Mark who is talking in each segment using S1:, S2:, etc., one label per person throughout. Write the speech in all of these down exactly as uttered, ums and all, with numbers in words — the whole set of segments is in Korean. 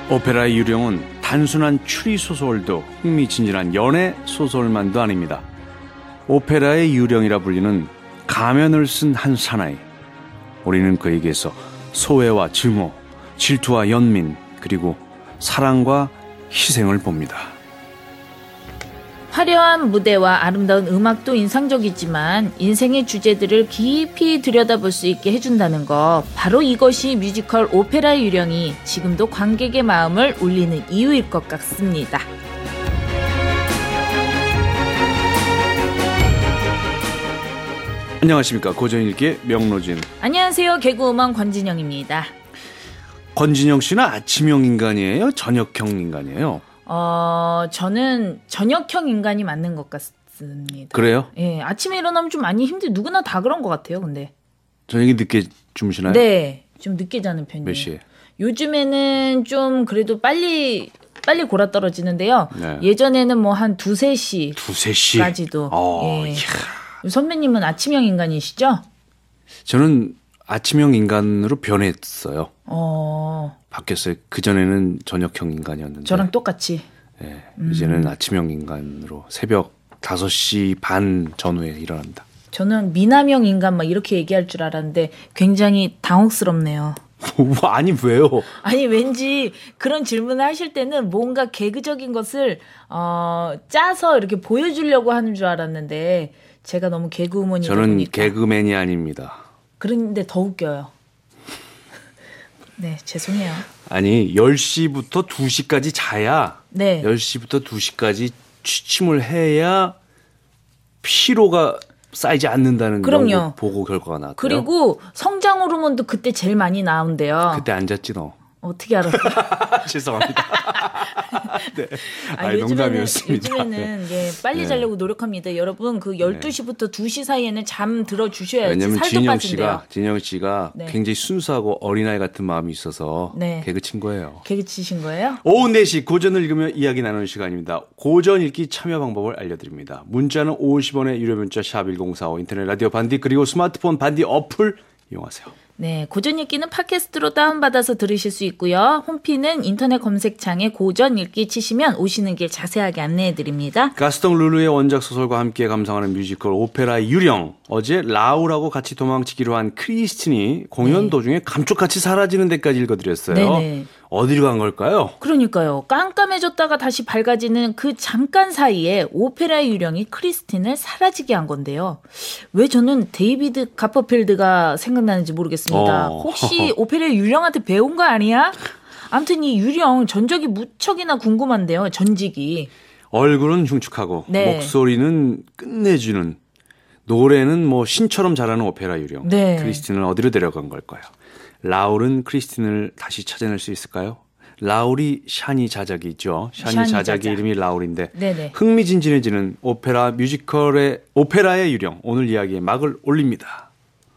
S1: 오페라의 유령은 단순한 추리소설도 흥미진진한 연애소설만도 아닙니다. 오페라의 유령이라 불리는 가면을 쓴 한 사나이. 우리는 그에게서 소외와 증오, 질투와 연민, 그리고 사랑과 희생을 봅니다.
S2: 화려한 무대와 아름다운 음악도 인상적이지만 인생의 주제들을 깊이 들여다볼 수 있게 해준다는 거, 바로 이것이 뮤지컬 오페라의 유령이 지금도 관객의 마음을 울리는 이유일 것 같습니다.
S1: 안녕하십니까, 고전일기의 명로진.
S2: 안녕하세요, 개그우먼 권진영입니다.
S1: 권진영 씨는 아침형 인간이에요? 저녁형 인간이에요?
S2: 어, 저는 저녁형 인간이 맞는 것 같습니다.
S1: 그래요?
S2: 예, 아침에 일어나면 좀 많이 힘들, 누구나 다 그런 것 같아요, 근데.
S1: 저녁에 늦게 주무시나요?
S2: 네, 좀 늦게 자는 편이에요.
S1: 몇 시에?
S2: 요즘에는 좀 그래도 빨리, 빨리 골아 떨어지는데요.
S1: 네.
S2: 예전에는 뭐 한 두세 시.
S1: 두세 시?
S2: 까지도.
S1: 어,
S2: 예.
S1: 이야.
S2: 선배님은 아침형 인간이시죠?
S1: 저는 아침형 인간으로 변했어요.
S2: 어.
S1: 바뀌었어요. 그전에는 저녁형 인간이었는데.
S2: 저랑 똑같이.
S1: 네,
S2: 음.
S1: 이제는 아침형 인간으로 새벽 다섯 시 반 전후에 일어납니다.
S2: 저는 미남형 인간 막 이렇게 얘기할 줄 알았는데 굉장히 당혹스럽네요.
S1: 아니 왜요?
S2: 아니 왠지 그런 질문을 하실 때는 뭔가 개그적인 것을 어, 짜서 이렇게 보여주려고 하는 줄 알았는데 제가 너무 개그우먼이다
S1: 저는
S2: 보니까.
S1: 개그맨이 아닙니다.
S2: 그런데 더 웃겨요. 네, 죄송해요.
S1: 아니 열 시부터 두 시까지 자야
S2: 네.
S1: 열 시부터 두 시까지 취침을 해야 피로가 쌓이지 않는다는
S2: 그럼요.
S1: 연구 보고 결과가 나왔대요.
S2: 그리고 성장 호르몬도 그때 제일 많이 나온대요.
S1: 그때 안 잤지 너.
S2: 어떻게 알았어요?
S1: 죄송합니다. 네.
S2: 아,
S1: 아니,
S2: 요즘에는,
S1: 농담이었습니다.
S2: 요즘에는 예, 빨리
S1: 네.
S2: 자려고 노력합니다. 여러분 그 열두 시부터 두 시 사이에는 잠 들어주셔야지
S1: 왜냐면
S2: 살도
S1: 진영
S2: 빠진대요.
S1: 씨가 진영 씨가
S2: 네.
S1: 굉장히 순수하고 어린아이 같은 마음이 있어서
S2: 네.
S1: 개그 친 거예요.
S2: 개그 치신 거예요?
S1: 오후 네 시 고전을 읽으며 이야기 나누는 시간입니다. 고전 읽기 참여 방법을 알려드립니다. 문자는 오십 원의 유료 문자 샵 일공사오, 인터넷 라디오 반디, 그리고 스마트폰 반디 어플 이용하세요.
S2: 네, 고전 읽기는 팟캐스트로 다운받아서 들으실 수 있고요. 홈피는 인터넷 검색창에 고전 읽기 치시면 오시는 길 자세하게 안내해드립니다.
S1: 가스통 룰루의 원작 소설과 함께 감상하는 뮤지컬 오페라의 유령. 어제 라울하고 같이 도망치기로 한 크리스틴이 공연
S2: 네.
S1: 도중에 감쪽같이 사라지는 데까지 읽어드렸어요.
S2: 네네.
S1: 어디로 간 걸까요?
S2: 그러니까요. 깜깜해졌다가 다시 밝아지는 그 잠깐 사이에 오페라의 유령이 크리스틴을 사라지게 한 건데요. 왜 저는 데이비드 카퍼필드가 생각나는지 모르겠습니다.
S1: 어.
S2: 혹시 오페라의 유령한테 배운 거 아니야? 아무튼 이 유령 전적이 무척이나 궁금한데요. 전직이.
S1: 얼굴은 흉측하고
S2: 네.
S1: 목소리는 끝내주는, 노래는 뭐 신처럼 잘하는 오페라 유령.
S2: 네.
S1: 크리스틴을 어디로 데려간 걸까요? 라울은 크리스틴을 다시 찾아낼 수 있을까요? 라울이 샤니 자작이죠. 샤니,
S2: 샤니
S1: 자작의
S2: 자작.
S1: 이름이 라울인데
S2: 네네.
S1: 흥미진진해지는 오페라 뮤지컬의 오페라의 유령, 오늘 이야기에 막을 올립니다.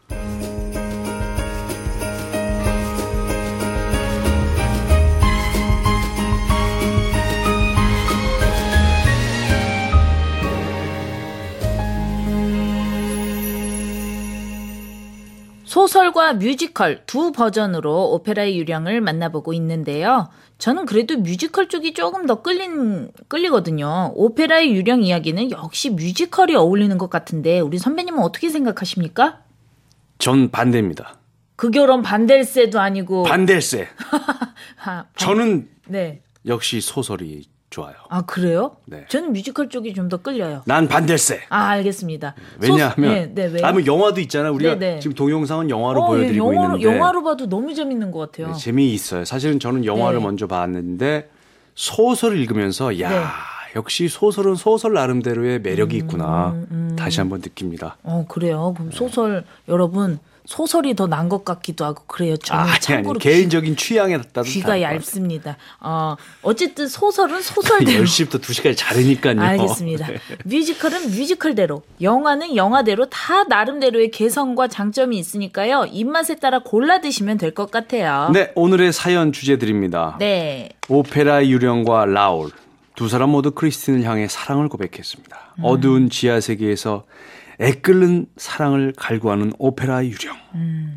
S2: 소설과 뮤지컬 두 버전으로 오페라의 유령을 만나보고 있는데요. 저는 그래도 뮤지컬 쪽이 조금 더 끌린, 끌리거든요. 오페라의 유령 이야기는 역시 뮤지컬이 어울리는 것 같은데 우리 선배님은 어떻게 생각하십니까?
S1: 전 반대입니다.
S2: 그 결혼 반댈세도 아니고.
S1: 반댈세.
S2: 하, 반...
S1: 저는
S2: 네.
S1: 역시 소설이 좋아요.
S2: 아, 그래요?
S1: 네.
S2: 저는 뮤지컬 쪽이 좀 더 끌려요.
S1: 난 반댈세.
S2: 아, 알겠습니다.
S1: 왜냐하면
S2: 소... 네, 네, 왜요?
S1: 아니면 영화도 있잖아요. 우리가
S2: 네네.
S1: 지금 동영상은 영화로
S2: 어,
S1: 보여드리고
S2: 예, 영화로,
S1: 있는데
S2: 영화로 봐도 너무 재밌는 것 같아요.
S1: 네, 재미있어요. 사실은 저는 영화를
S2: 네.
S1: 먼저 봤는데 소설을 읽으면서 야
S2: 네.
S1: 역시 소설은 소설 나름대로의 매력이 있구나.
S2: 음, 음.
S1: 다시 한번 느낍니다.
S2: 어, 그래요. 그럼 소설, 여러분, 소설이 더 난 것 같기도 하고 그래요. 저는
S1: 아, 아니,
S2: 참고로
S1: 아니, 개인적인 취향에 따라서
S2: 귀가 얇습니다. 어, 어쨌든 소설은 소설대로.
S1: 열 시부터 두 시까지 자르니까요.
S2: 알겠습니다.
S1: 네.
S2: 뮤지컬은 뮤지컬대로, 영화는 영화대로 다 나름대로의 개성과 장점이 있으니까요. 입맛에 따라 골라 드시면 될 것 같아요.
S1: 네, 오늘의 사연 주제 드립니다.
S2: 네.
S1: 오페라의 유령과 라울. 두 사람 모두 크리스틴을 향해 사랑을 고백했습니다. 음. 어두운 지하 세계에서 애끓는 사랑을 갈구하는 오페라의 유령.
S2: 음.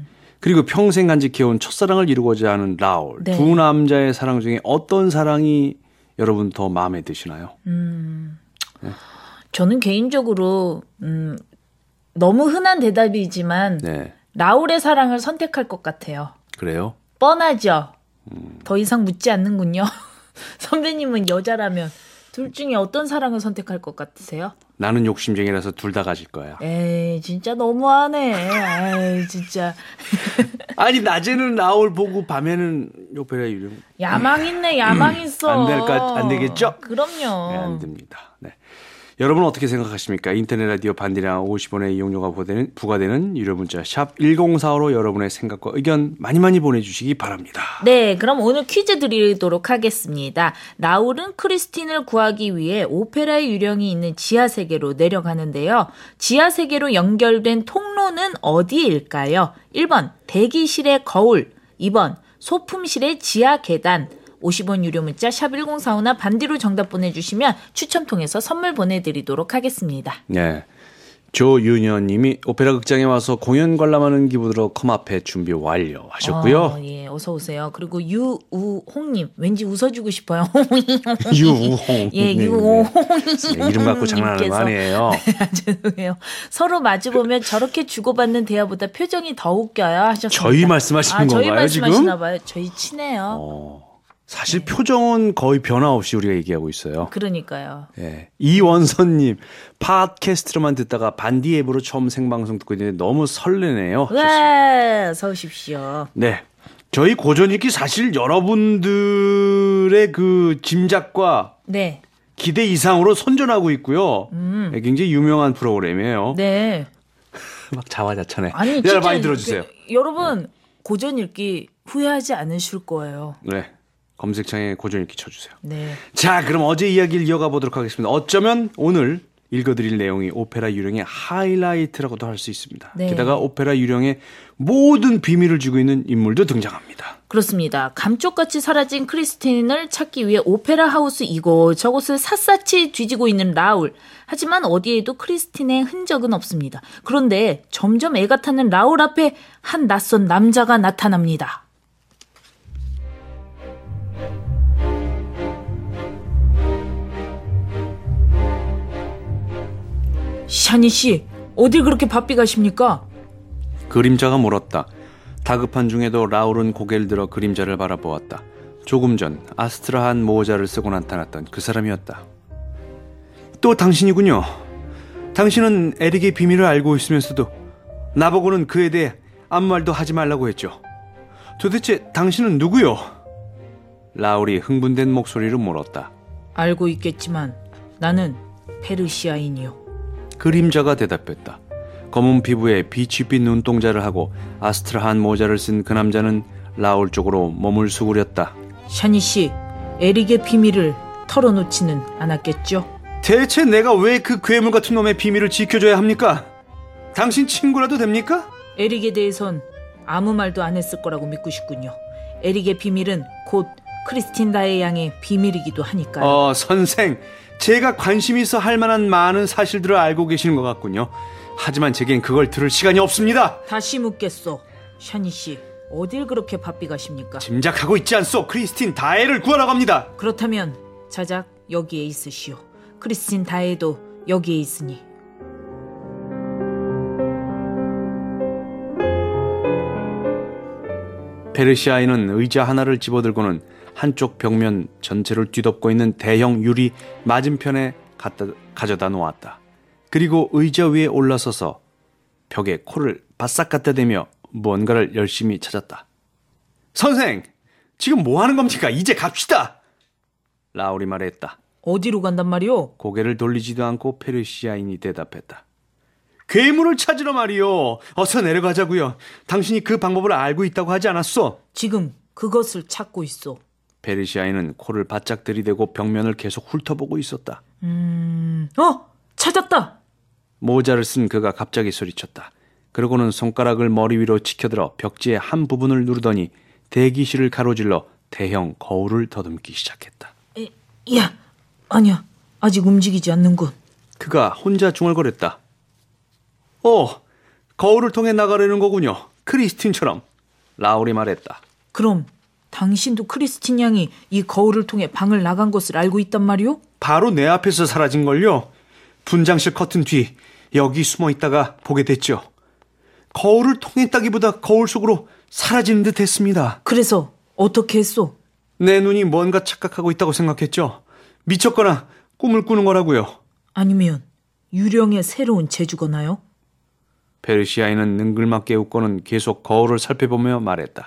S1: 그리고 평생 간직해온 첫사랑을 이루고자 하는 라울.
S2: 네.
S1: 두 남자의 사랑 중에 어떤 사랑이 여러분 더 마음에 드시나요?
S2: 음, 네. 저는 개인적으로 음, 너무 흔한 대답이지만
S1: 네.
S2: 라울의 사랑을 선택할 것 같아요.
S1: 그래요?
S2: 뻔하죠.
S1: 음.
S2: 더 이상 묻지 않는군요. 선배님은 여자라면 둘 중에 어떤 사랑을 선택할 것 같으세요?
S1: 나는 욕심쟁이라서 둘 다 가질 거야.
S2: 에이, 진짜 너무하네. 에이, 진짜.
S1: 아니, 낮에는 라울 보고 밤에는 오페라 유령.
S2: 야망 있네, 야망 있어.
S1: 안 될까, 안 되겠죠?
S2: 그럼요.
S1: 네, 안 됩니다. 네. 여러분은 어떻게 생각하십니까? 인터넷 라디오 반디랑 오십 원의 이용료가 부과되는, 부과되는 유료 문자 샵 일공사오로 여러분의 생각과 의견 많이 많이 보내주시기 바랍니다.
S2: 네, 그럼 오늘 퀴즈 드리도록 하겠습니다. 라울은 크리스틴을 구하기 위해 오페라의 유령이 있는 지하세계로 내려가는데요. 지하세계로 연결된 통로는 어디일까요? 일 번 대기실의 거울, 이 번 소품실의 지하 계단, 오십 원 유료 문자 샵 일공사오나 반디로 정답 보내주시면 추첨 통해서 선물 보내드리도록 하겠습니다.
S1: 네. 조윤현 님이 오페라 극장에 와서 공연 관람하는 기분으로 컴 앞에 준비 완료 하셨고요.
S2: 어, 예, 어서 오세요. 그리고 유우홍님, 왠지 웃어주고 싶어요.
S1: 유우홍.
S2: 예,
S1: 네,
S2: 유우홍.
S1: 네. 이름 갖고 장난하는 거 아니에요.
S2: 죄송해요. 서로 마주보면 저렇게 주고받는 대화보다 표정이 더 웃겨요 하셨습니다.
S1: 저희 말씀하시는
S2: 아, 저희
S1: 건가요, 지금?
S2: 말씀하시나 봐요. 저희 친해요.
S1: 어, 사실 표정은 거의 변화 없이 우리가 얘기하고 있어요.
S2: 그러니까요.
S1: 예. 이원선님, 팟캐스트로만 듣다가 반디 앱으로 처음 생방송 듣고 있는데 너무 설레네요.
S2: 와, 어서 오십시오.
S1: 네. 저희 고전읽기 사실 여러분들의 그 짐작과
S2: 네.
S1: 기대 이상으로 선전하고 있고요.
S2: 음.
S1: 네, 굉장히 유명한 프로그램이에요.
S2: 네.
S1: 막 자화자찬해.
S2: 아니,
S1: 네,
S2: 진짜
S1: 많이 들어주세요.
S2: 그, 여러분 고전 읽기 후회하지 않으실 거예요.
S1: 네. 검색창에 고전읽기 쳐주세요.
S2: 네.
S1: 자, 그럼 어제 이야기를 이어가 보도록 하겠습니다. 어쩌면 오늘 읽어드릴 내용이 오페라 유령의 하이라이트라고도 할 수 있습니다.
S2: 네.
S1: 게다가 오페라 유령의 모든 비밀을 쥐고 있는 인물도 등장합니다.
S2: 그렇습니다. 감쪽같이 사라진 크리스틴을 찾기 위해 오페라 하우스 이곳저곳을 샅샅이 뒤지고 있는 라울. 하지만 어디에도 크리스틴의 흔적은 없습니다. 그런데 점점 애가 타는 라울 앞에 한 낯선 남자가 나타납니다. 샤니 씨, 어딜 그렇게 바삐 가십니까?
S1: 그림자가 물었다. 다급한 중에도 라울은 고개를 들어 그림자를 바라보았다. 조금 전 아스트라한 모자를 쓰고 나타났던 그 사람이었다. 또 당신이군요. 당신은 에릭의 비밀을 알고 있으면서도 나보고는 그에 대해 아무 말도 하지 말라고 했죠. 도대체 당신은 누구요? 라울이 흥분된 목소리로 물었다.
S2: 알고 있겠지만 나는 페르시아인이요.
S1: 그림자가 대답했다. 검은 피부에 빛이빛 눈동자를 하고 아스트라한 모자를 쓴 그 남자는 라울 쪽으로 몸을 수그렸다.
S2: 샤니 씨, 에릭의 비밀을 털어놓지는 않았겠죠?
S1: 대체 내가 왜 그 괴물 같은 놈의 비밀을 지켜줘야 합니까? 당신 친구라도 됩니까?
S2: 에릭에 대해선 아무 말도 안 했을 거라고 믿고 싶군요. 에릭의 비밀은 곧 크리스틴 다의 양의 비밀이기도 하니까요.
S1: 어, 선생. 제가 관심 있어 할 만한 많은 사실들을 알고 계시는 것 같군요. 하지만 제겐 그걸 들을 시간이 없습니다.
S2: 다시 묻겠소. 샤니 씨, 어딜 그렇게 바삐 가십니까?
S1: 짐작하고 있지 않소. 크리스틴 다혜를 구하라고 합니다.
S2: 그렇다면 자작 여기에 있으시오. 크리스틴 다혜도 여기에 있으니.
S1: 페르시아인은 의자 하나를 집어들고는 한쪽 벽면 전체를 뒤덮고 있는 대형 유리 맞은편에 갖다, 가져다 놓았다. 그리고 의자 위에 올라서서 벽에 코를 바싹 갖다 대며 무언가를 열심히 찾았다. 선생! 지금 뭐 하는 겁니까? 이제 갑시다! 라울이 말했다.
S2: 어디로 간단 말이오?
S1: 고개를 돌리지도 않고 페르시아인이 대답했다. 괴물을 찾으러 말이요. 어서 내려가자고요. 당신이 그 방법을 알고 있다고 하지 않았소?
S2: 지금 그것을 찾고 있어.
S1: 페르시아인은 코를 바짝 들이대고 벽면을 계속 훑어보고 있었다.
S2: 음... 어! 찾았다!
S1: 모자를 쓴 그가 갑자기 소리쳤다. 그러고는 손가락을 머리 위로 치켜들어 벽지의 한 부분을 누르더니 대기실을 가로질러 대형 거울을 더듬기 시작했다.
S2: 에, 야, 아니야. 아직 움직이지 않는군.
S1: 그가 혼자 중얼거렸다. 어, 거울을 통해 나가려는 거군요. 크리스틴처럼. 라울이 말했다.
S2: 그럼 당신도 크리스틴 양이 이 거울을 통해 방을 나간 것을 알고 있단 말이오?
S1: 바로 내 앞에서 사라진걸요. 분장실 커튼 뒤 여기 숨어 있다가 보게 됐죠. 거울을 통했다기보다 거울 속으로 사라지는 듯 했습니다.
S2: 그래서 어떻게 했소?
S1: 내 눈이 뭔가 착각하고 있다고 생각했죠. 미쳤거나 꿈을 꾸는 거라고요.
S2: 아니면 유령의 새로운 재주거나요?
S1: 페르시아인은 능글맞게 웃고는 계속 거울을 살펴보며 말했다.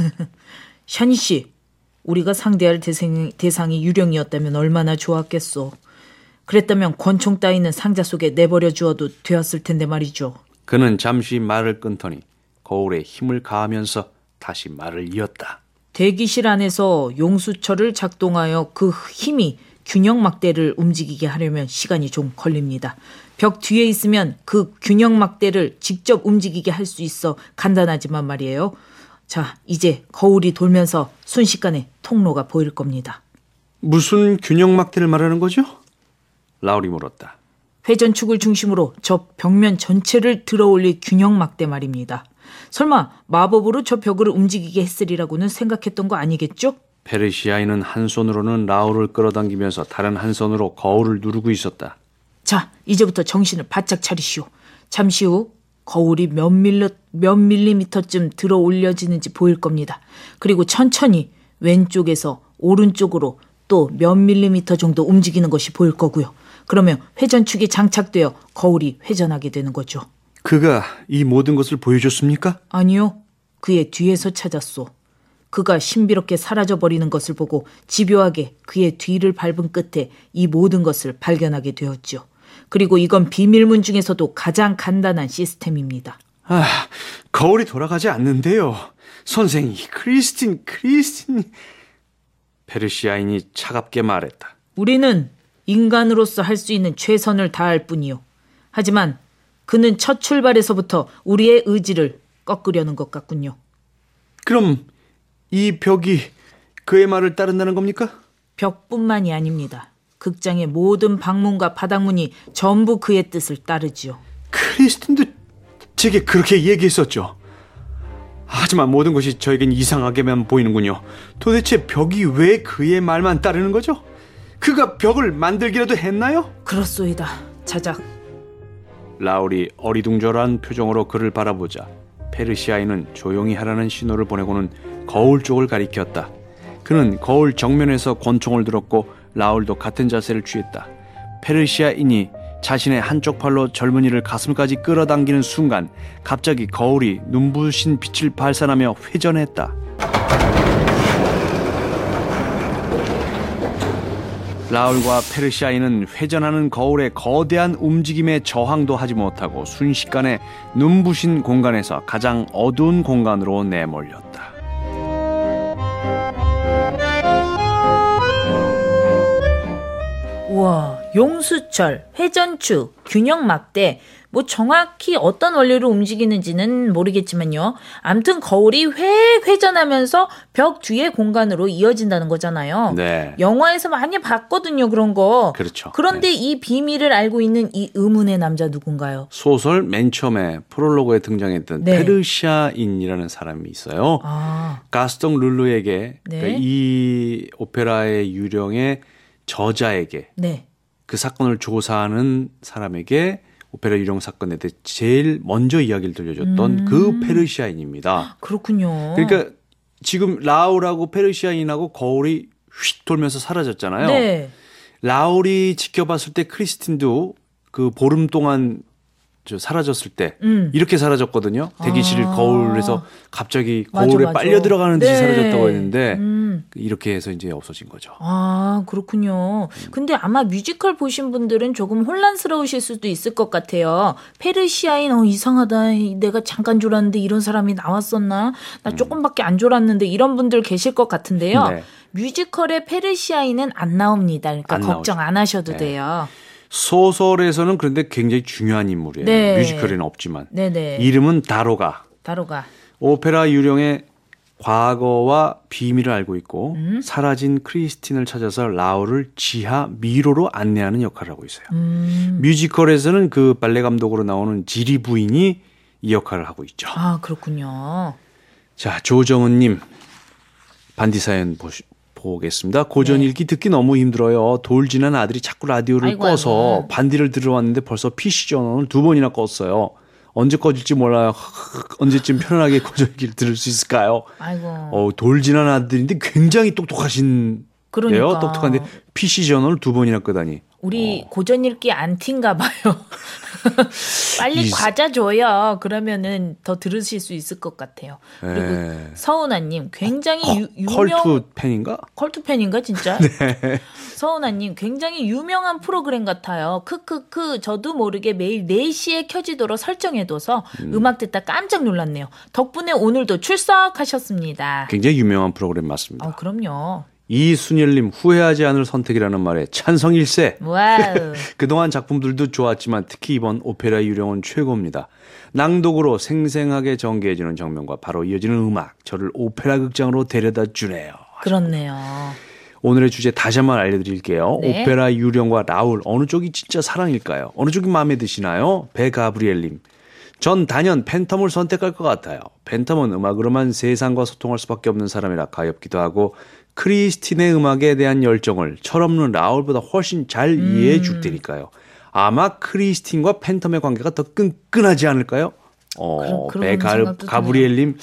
S2: 샤니 씨, 우리가 상대할 대상이, 대상이 유령이었다면 얼마나 좋았겠소. 그랬다면 권총 따위는 상자 속에 내버려 주어도 되었을 텐데 말이죠.
S1: 그는 잠시 말을 끊더니 거울에 힘을 가하면서 다시 말을 이었다.
S2: 대기실 안에서 용수철을 작동하여 그 힘이 균형 막대를 움직이게 하려면 시간이 좀 걸립니다. 벽 뒤에 있으면 그 균형 막대를 직접 움직이게 할 수 있어 간단하지만 말이에요. 자, 이제 거울이 돌면서 순식간에 통로가 보일 겁니다.
S1: 무슨 균형 막대를 말하는 거죠? 라울이 물었다.
S2: 회전축을 중심으로 저 벽면 전체를 들어올릴 균형 막대 말입니다. 설마 마법으로 저 벽을 움직이게 했으리라고는 생각했던 거 아니겠죠?
S1: 페르시아인은 한 손으로는 라울을 끌어당기면서 다른 한 손으로 거울을 누르고 있었다.
S2: 자, 이제부터 정신을 바짝 차리시오. 잠시 후 거울이 몇, 밀리, 몇 밀리미터쯤 들어 올려지는지 보일 겁니다. 그리고 천천히 왼쪽에서 오른쪽으로 또 몇 밀리미터 정도 움직이는 것이 보일 거고요. 그러면 회전축이 장착되어 거울이 회전하게 되는 거죠.
S1: 그가 이 모든 것을 보여줬습니까?
S2: 아니요. 그의 뒤에서 찾았소. 그가 신비롭게 사라져버리는 것을 보고 집요하게 그의 뒤를 밟은 끝에 이 모든 것을 발견하게 되었죠. 그리고 이건 비밀문 중에서도 가장 간단한 시스템입니다.
S1: 아, 거울이 돌아가지 않는데요. 선생이, 크리스틴, 크리스틴. 페르시아인이 차갑게 말했다.
S2: 우리는 인간으로서 할 수 있는 최선을 다할 뿐이요. 하지만 그는 첫 출발에서부터 우리의 의지를 꺾으려는 것 같군요.
S1: 그럼 이 벽이 그의 말을 따른다는 겁니까?
S2: 벽뿐만이 아닙니다. 극장의 모든 방문과 바닥문이 전부 그의 뜻을 따르지요.
S1: 크리스틴도 제게 그렇게 얘기했었죠. 하지만 모든 것이 저에겐 이상하게만 보이는군요. 도대체 벽이 왜 그의 말만 따르는 거죠? 그가 벽을 만들기라도 했나요?
S2: 그렇소이다. 자작.
S1: 라울이 어리둥절한 표정으로 그를 바라보자 페르시아인은 조용히 하라는 신호를 보내고는 거울 쪽을 가리켰다. 그는 거울 정면에서 권총을 들었고 라울도 같은 자세를 취했다. 페르시아인이 자신의 한쪽 팔로 젊은이를 가슴까지 끌어당기는 순간 갑자기 거울이 눈부신 빛을 발산하며 회전했다. 라울과 페르시아인은 회전하는 거울의 거대한 움직임에 저항도 하지 못하고 순식간에 눈부신 공간에서 가장 어두운 공간으로 내몰렸다.
S2: 우와, 용수철, 회전축, 균형 막대, 뭐 정확히 어떤 원리로 움직이는지는 모르겠지만요. 암튼 거울이 회 회전하면서 벽 뒤의 공간으로 이어진다는 거잖아요.
S1: 네.
S2: 영화에서 많이 봤거든요, 그런 거.
S1: 그렇죠.
S2: 그런데
S1: 네.
S2: 이 비밀을 알고 있는 이 의문의 남자 누군가요?
S1: 소설 맨 처음에 프롤로그에 등장했던
S2: 네.
S1: 페르시아인이라는 사람이 있어요.
S2: 아,
S1: 가스통 룰루에게
S2: 네.
S1: 그러니까 이 오페라의 유령의 저자에게
S2: 네.
S1: 그 사건을 조사하는 사람에게 오페라 유령 사건에 대해 제일 먼저 이야기를 들려줬던
S2: 음.
S1: 그 페르시아인입니다.
S2: 그렇군요.
S1: 그러니까 지금 라울하고 페르시아인하고 거울이 휙 돌면서 사라졌잖아요.
S2: 네.
S1: 라울이 지켜봤을 때 크리스틴도 그 보름 동안 저 사라졌을 때
S2: 음.
S1: 이렇게 사라졌거든요. 대기실
S2: 아.
S1: 거울에서 갑자기
S2: 맞아,
S1: 거울에
S2: 맞아.
S1: 빨려 들어가는 듯이
S2: 네.
S1: 사라졌다고 했는데
S2: 음.
S1: 이렇게 해서 이제 없어진 거죠.
S2: 아, 그렇군요. 근데 아마 뮤지컬 보신 분들은 조금 혼란스러우실 수도 있을 것 같아요. 페르시아인, 어, 이상하다. 내가 잠깐 졸았는데 이런 사람이 나왔었나? 나 조금밖에 안 졸았는데 이런 분들 계실 것 같은데요.
S1: 네.
S2: 뮤지컬의 페르시아인은 안 나옵니다. 그러니까
S1: 안
S2: 걱정
S1: 나오죠.
S2: 안 하셔도
S1: 네.
S2: 돼요.
S1: 소설에서는 그런데 굉장히 중요한 인물이에요.
S2: 네.
S1: 뮤지컬에는 없지만.
S2: 네네.
S1: 이름은 다로가.
S2: 다로가.
S1: 오페라 유령의 과거와 비밀을 알고 있고
S2: 음.
S1: 사라진 크리스틴을 찾아서 라울을 지하 미로로 안내하는 역할을 하고 있어요.
S2: 음.
S1: 뮤지컬에서는 그 발레 감독으로 나오는 지리 부인이 이 역할을 하고 있죠.
S2: 아, 그렇군요.
S1: 자, 조정은님 반디 사연 보시, 보겠습니다. 고전 읽기 듣기 너무 힘들어요. 돌 지난 아들이 자꾸 라디오를
S2: 아이고,
S1: 꺼서
S2: 아이고.
S1: 반디를 들어왔는데 벌써 피씨 전원을 두 번이나 껐어요. 언제 꺼질지 몰라요. 언제쯤 편안하게 고전 읽기를 들을 수 있을까요?
S2: 아이고.
S1: 어, 돌 지난 아들인데 굉장히 똑똑하신
S2: 그러니까.
S1: 네요. 똑똑한데 피씨 전원을 두 번이나 끄다니.
S2: 우리
S1: 어.
S2: 고전 읽기 안티인가 봐요. 빨리
S1: 이-
S2: 과자 줘요. 그러면은 더 들으실 수 있을 것 같아요. 그리고
S1: 네.
S2: 서은아님 굉장히 유, 유명
S1: 컬투 팬인가?
S2: 컬투 팬인가 진짜? 네. 서은아님 굉장히 유명한 프로그램 같아요. 크크크 저도 모르게 매일 네 시에 켜지도록 설정해둬서 음. 악 듣다 깜짝 놀랐네요. 덕분에 오늘도 출석하셨습니다.
S1: 굉장히 유명한 프로그램 맞습니다.
S2: 어, 그럼요.
S1: 이순열님 후회하지 않을 선택이라는 말에 찬성일세.
S2: 와우.
S1: 그동안 작품들도 좋았지만 특히 이번 오페라 유령은 최고입니다. 낭독으로 생생하게 전개해주는 장면과 바로 이어지는 음악 저를 오페라 극장으로 데려다 주네요.
S2: 그렇네요.
S1: 오늘의 주제 다시 한번 알려드릴게요.
S2: 네.
S1: 오페라 유령과 라울 어느 쪽이 진짜 사랑일까요? 어느 쪽이 마음에 드시나요? 베가브리엘님. 전 단연 팬텀을 선택할 것 같아요. 팬텀은 음악으로만 세상과 소통할 수밖에 없는 사람이라 가엾기도 하고 크리스틴의 음악에 대한 열정을 철없는 라울보다 훨씬 잘
S2: 음.
S1: 이해해 줄 테니까요. 아마 크리스틴과 팬텀의 관계가 더 끈끈하지 않을까요? 어,
S2: 그러- 그런 생각도
S1: 베가브리엘님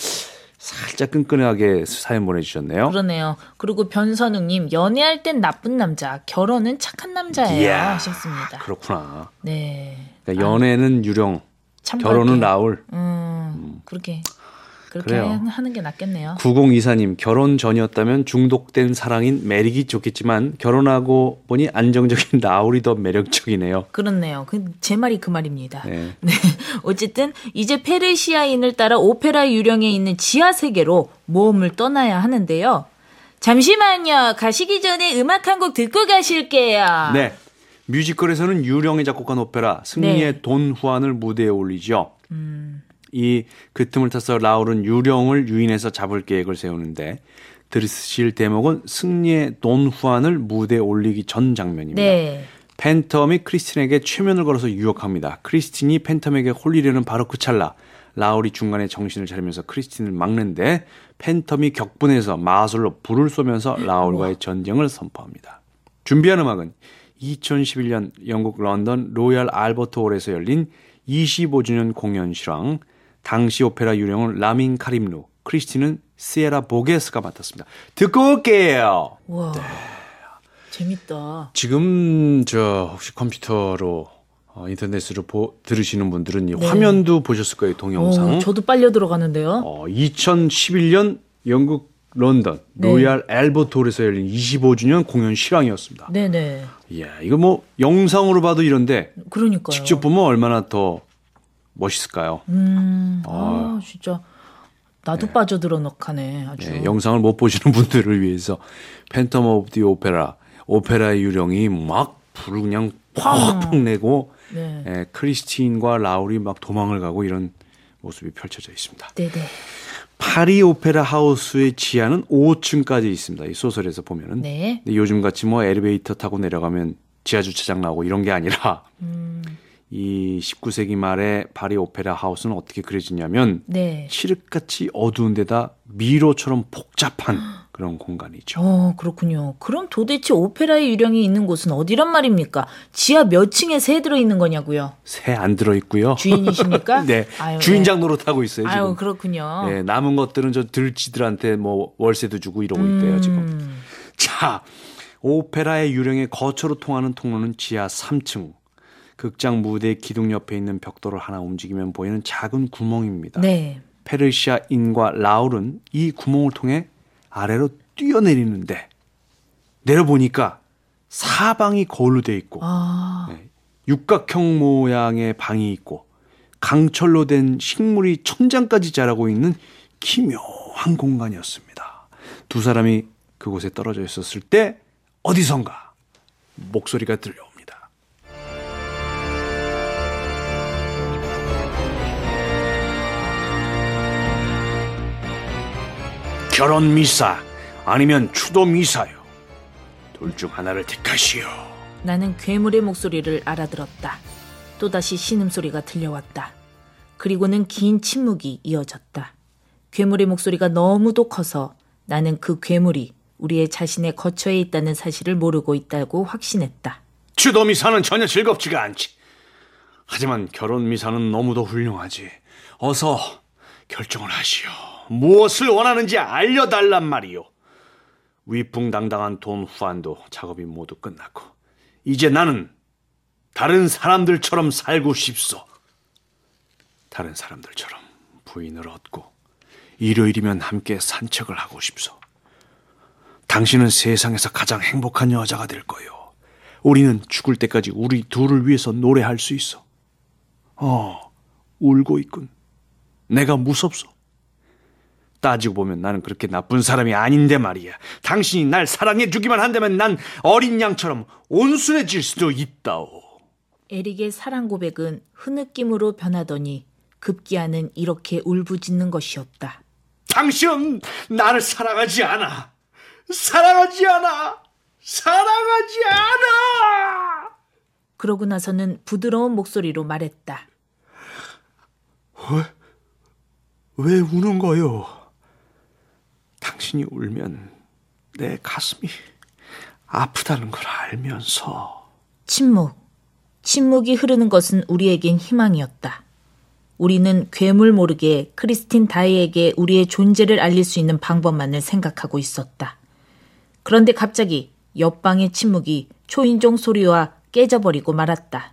S1: 살짝 끈끈하게 사연 보내주셨네요.
S2: 그러네요. 그리고 변선웅님 연애할 땐 나쁜 남자, 결혼은 착한 남자예요
S1: 이야,
S2: 하셨습니다.
S1: 그렇구나.
S2: 네.
S1: 그러니까 연애는 유령, 결혼은
S2: 참고할게요.
S1: 라울.
S2: 음, 그렇게 그렇게
S1: 그래요.
S2: 하는 게 낫겠네요.
S1: 구공이사님 결혼 전이었다면 중독된 사랑인 메릭이 좋겠지만 결혼하고 보니 안정적인 라울이 더 매력적이네요.
S2: 그렇네요. 그 제 말이 그 말입니다.
S1: 네.
S2: 네. 어쨌든 이제 페르시아인을 따라 오페라 유령에 있는 지하 세계로 모험을 떠나야 하는데요. 잠시만요. 가시기 전에 음악 한 곡 듣고 가실게요.
S1: 네. 뮤지컬에서는 유령이 작곡한 오페라 승리의
S2: 네.
S1: 돈 후안을 무대에 올리죠.
S2: 음.
S1: 이 그 틈을 타서 라울은 유령을 유인해서 잡을 계획을 세우는데 들으실 대목은 승리의 돈 후안을 무대에 올리기 전 장면입니다.
S2: 네.
S1: 팬텀이 크리스틴에게 최면을 걸어서 유혹합니다. 크리스틴이 팬텀에게 홀리려는 바로 그 찰나 라울이 중간에 정신을 차리면서 크리스틴을 막는데 팬텀이 격분해서 마술로 불을 쏘면서 라울과의 전쟁을 선포합니다. 준비한 음악은 이천십일 년 영국 런던 로얄 알버트 홀에서 열린 이십오 주년 공연 실황, 당시 오페라 유령은 라민 카림루, 크리스틴은 시에라 보게스가 맡았습니다. 듣고 올게요.
S2: 와. 재밌다.
S1: 지금 저 혹시 컴퓨터로 어, 인터넷으로 보, 들으시는 분들은 이 화면도 보셨을 거예요. 동영상.
S2: 오, 저도 빨려 들어가는데요.
S1: 어, 이천십일 년 영국 런던
S2: 네.
S1: 로얄 알버트 홀에서 열린 이십오 주년 공연 실황이었습니다.
S2: 네네.
S1: 이야, 이거 뭐 영상으로 봐도 이런데
S2: 그러니까요.
S1: 직접 보면 얼마나 더 멋있을까요?
S2: 음, 아, 진짜 나도 빠져들어 넣하네 아주.
S1: 네, 영상을 못 보시는 분들을 위해서 팬텀 오브 디 오페라, 오페라의 유령이 막 불을 그냥 팍팍 내고
S2: 네.
S1: 예, 크리스틴과 라울이 막 도망을 가고 이런 모습이 펼쳐져 있습니다.
S2: 네네.
S1: 파리 오페라 하우스의 지하는 오 층까지 있습니다. 이 소설에서 보면은.
S2: 네.
S1: 근데 요즘같이 뭐 엘리베이터 타고 내려가면 지하 주차장 나오고 이런 게 아니라
S2: 음,
S1: 이 십구 세기 말에 파리 오페라 하우스는 어떻게 그려지냐면
S2: 네.
S1: 칠흑같이 어두운 데다 미로처럼 복잡한 그런 공간이죠.
S2: 어, 그렇군요. 그럼 도대체 오페라의 유령이 있는 곳은 어디란 말입니까? 지하 몇 층에 새 들어있는 거냐고요?
S1: 새 안 들어있고요.
S2: 주인이십니까?
S1: 네,
S2: 아유,
S1: 주인장 노릇하고 있어요 지금.
S2: 아유, 그렇군요.
S1: 네, 남은 것들은 저 들쥐들한테 뭐 월세도 주고 이러고 있대요 지금.
S2: 음,
S1: 자, 오페라의 유령의 거처로 통하는 통로는 지하 삼 층. 극장 무대 기둥 옆에 있는 벽돌을 하나 움직이면 보이는 작은 구멍입니다.
S2: 네.
S1: 페르시아인과 라울은 이 구멍을 통해 아래로 뛰어내리는데 내려보니까 사방이 거울로 돼 있고
S2: 아,
S1: 네, 육각형 모양의 방이 있고 강철로 된 식물이 천장까지 자라고 있는 기묘한 공간이었습니다. 두 사람이 그곳에 떨어져 있었을 때 어디선가 목소리가 들려옵니다. 결혼 미사 아니면 추도 미사요. 둘 중 하나를 택하시오.
S2: 나는 괴물의 목소리를 알아들었다. 또다시 신음소리가 들려왔다. 그리고는 긴 침묵이 이어졌다. 괴물의 목소리가 너무도 커서 나는 그 괴물이 우리의 자신의 거처에 있다는 사실을 모르고 있다고 확신했다.
S1: 추도 미사는 전혀 즐겁지가 않지. 하지만 결혼 미사는 너무도 훌륭하지. 어서 결정을 하시오. 무엇을 원하는지 알려달란 말이오. 위풍당당한 돈 후안도 작업이 모두 끝났고 이제 나는 다른 사람들처럼 살고 싶소. 다른 사람들처럼 부인을 얻고 일요일이면 함께 산책을 하고 싶소. 당신은 세상에서 가장 행복한 여자가 될 거요. 우리는 죽을 때까지 우리 둘을 위해서 노래할 수 있어. 어, 울고 있군. 내가 무섭소. 따지고 보면 나는 그렇게 나쁜 사람이 아닌데 말이야. 당신이 날 사랑해 주기만 한다면 난 어린 양처럼 온순해질 수도 있다오.
S2: 에릭의 사랑 고백은 흐느낌으로 변하더니 급기야는 이렇게 울부짖는 것이었다.
S1: 당신은 나를 사랑하지 않아. 사랑하지 않아. 사랑하지 않아.
S2: 그러고 나서는 부드러운 목소리로 말했다.
S1: 왜, 왜 우는 거요? 당신이 울면 내 가슴이 아프다는 걸 알면서.
S2: 침묵. 침묵이 흐르는 것은 우리에겐 희망이었다. 우리는 괴물 모르게 크리스틴 다이에게 우리의 존재를 알릴 수 있는 방법만을 생각하고 있었다. 그런데 갑자기 옆방의 침묵이 초인종 소리와 깨져버리고 말았다.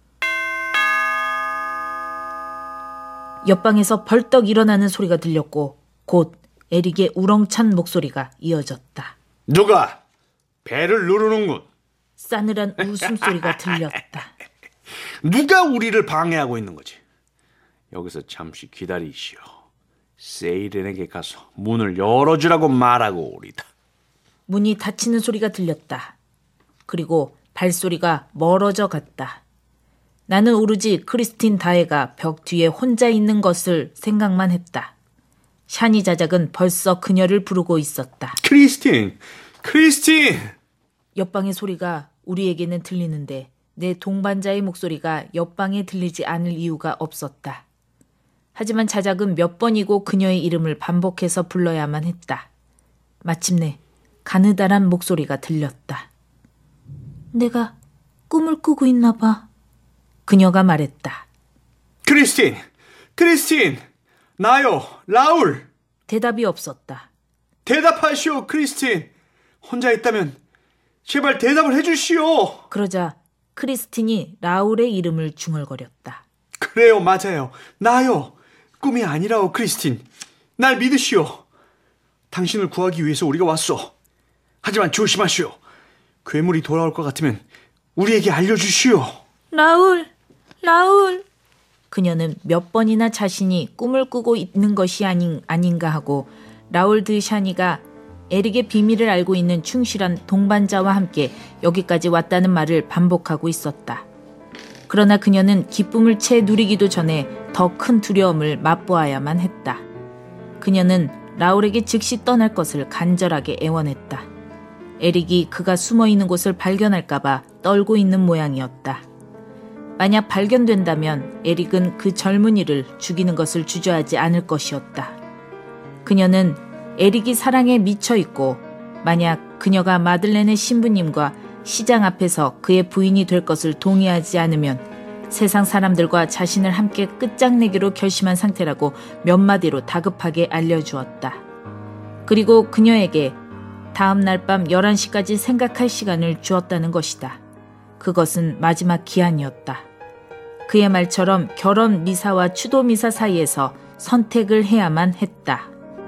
S2: 옆방에서 벌떡 일어나는 소리가 들렸고 곧 에릭의 우렁찬 목소리가 이어졌다.
S1: 누가 배를 누르는군.
S2: 싸늘한 웃음소리가 들렸다.
S1: 누가 우리를 방해하고 있는 거지? 여기서 잠시 기다리시오. 세이렌에게 가서 문을 열어주라고 말하고 오리다.
S2: 문이 닫히는 소리가 들렸다. 그리고 발소리가 멀어져 갔다. 나는 오로지 크리스틴 다에가 벽 뒤에 혼자 있는 것을 생각만 했다. 샤니 자작은 벌써 그녀를 부르고 있었다.
S1: 크리스틴! 크리스틴!
S2: 옆방의 소리가 우리에게는 들리는데 내 동반자의 목소리가 옆방에 들리지 않을 이유가 없었다. 하지만 자작은 몇 번이고 그녀의 이름을 반복해서 불러야만 했다. 마침내 가느다란 목소리가 들렸다. 내가 꿈을 꾸고 있나 봐. 그녀가 말했다.
S1: 크리스틴! 크리스틴! 나요! 라울!
S2: 대답이 없었다.
S1: 대답하시오, 크리스틴! 혼자 있다면 제발 대답을 해주시오!
S2: 그러자 크리스틴이 라울의 이름을 중얼거렸다.
S1: 그래요, 맞아요. 나요! 꿈이 아니라오, 크리스틴. 날 믿으시오. 당신을 구하기 위해서 우리가 왔소. 하지만 조심하시오. 괴물이 돌아올 것 같으면 우리에게 알려주시오.
S2: 라울! 라울! 그녀는 몇 번이나 자신이 꿈을 꾸고 있는 것이 아닌, 아닌가 하고 라울 드 샤니가 에릭의 비밀을 알고 있는 충실한 동반자와 함께 여기까지 왔다는 말을 반복하고 있었다. 그러나 그녀는 기쁨을 채 누리기도 전에 더 큰 두려움을 맛보아야만 했다. 그녀는 라울에게 즉시 떠날 것을 간절하게 애원했다. 에릭이 그가 숨어있는 곳을 발견할까봐 떨고 있는 모양이었다. 만약 발견된다면 에릭은 그 젊은이를 죽이는 것을 주저하지 않을 것이었다. 그녀는 에릭이 사랑에 미쳐있고 만약 그녀가 마들렌의 신부님과 시장 앞에서 그의 부인이 될 것을 동의하지 않으면 세상 사람들과 자신을 함께 끝장내기로 결심한 상태라고 몇 마디로 다급하게 알려주었다. 그리고 그녀에게 다음 날 밤 열한 시까지 생각할 시간을 주었다는 것이다. 그것은 마지막 기한이었다. 그의 말처럼 결혼 미사와 추도 미사 사이에서 선택을 해야만 했다.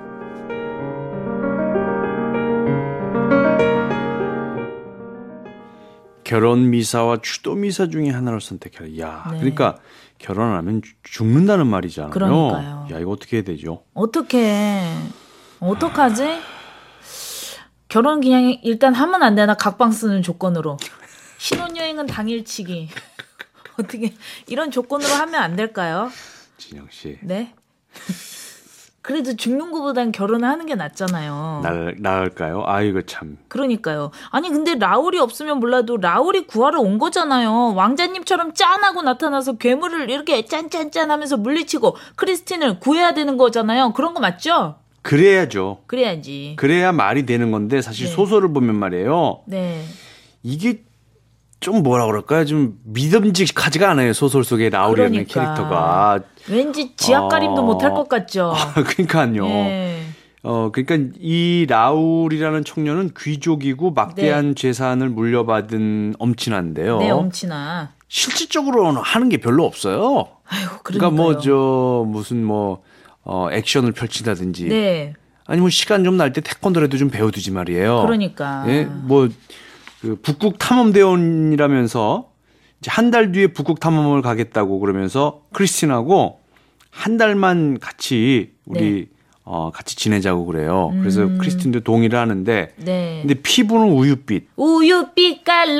S1: 결혼 미사와 추도 미사 중에 하나를 선택해라. 야,
S2: 네.
S1: 그러니까 결혼하면 죽는다는 말이잖아요.
S2: 그러니까요.
S1: 야, 이거 어떻게 해야 되죠?
S2: 어떡해. 어떡하지? 결혼 그냥 일단 하면 안 되나? 각방 쓰는 조건으로. 신혼여행은 당일치기. 어떻게 이런 조건으로 하면 안 될까요?
S1: 진영 씨.
S2: 네. 그래도 죽는 것보단 결혼하는 게 낫잖아요.
S1: 나, 나을까요? 아이고 참.
S2: 그러니까요. 아니 근데 라울이 없으면 몰라도 라울이 구하러 온 거잖아요. 왕자님처럼 짠하고 나타나서 괴물을 이렇게 짠짠짠 하면서 물리치고 크리스틴을 구해야 되는 거잖아요. 그런 거 맞죠?
S1: 그래야죠.
S2: 그래야지.
S1: 그래야 말이 되는 건데 사실
S2: 네.
S1: 소설을 보면 말이에요.
S2: 네.
S1: 이게 좀 뭐라 그럴까요? 좀 믿음직하지가 않아요. 소설 속의 라울이라는
S2: 그러니까.
S1: 캐릭터가.
S2: 왠지 지압가림도
S1: 어...
S2: 못할 것 같죠.
S1: 그러니까요.
S2: 네.
S1: 어, 그러니까 이 라울이라는 청년은 귀족이고 막대한
S2: 네.
S1: 재산을 물려받은 엄친아인데요.
S2: 네, 엄친아.
S1: 실질적으로는 하는 게 별로 없어요.
S2: 아이고,
S1: 그러니까 뭐
S2: 그러니까요.
S1: 저 무슨 뭐 어, 액션을 펼친다든지.
S2: 네.
S1: 아니면 시간 좀 날 때 태권도라도 좀 배워두지 말이에요.
S2: 그러니까.
S1: 예, 뭐 그 북극 탐험대원이라면서 이제 한 달 뒤에 북극 탐험을 가겠다고 그러면서 크리스틴하고 한 달만 같이 우리
S2: 네.
S1: 어, 같이 지내자고 그래요. 그래서
S2: 음.
S1: 크리스틴도 동의를 하는데,
S2: 네.
S1: 근데 피부는 우윳빛,
S2: 우유빛깔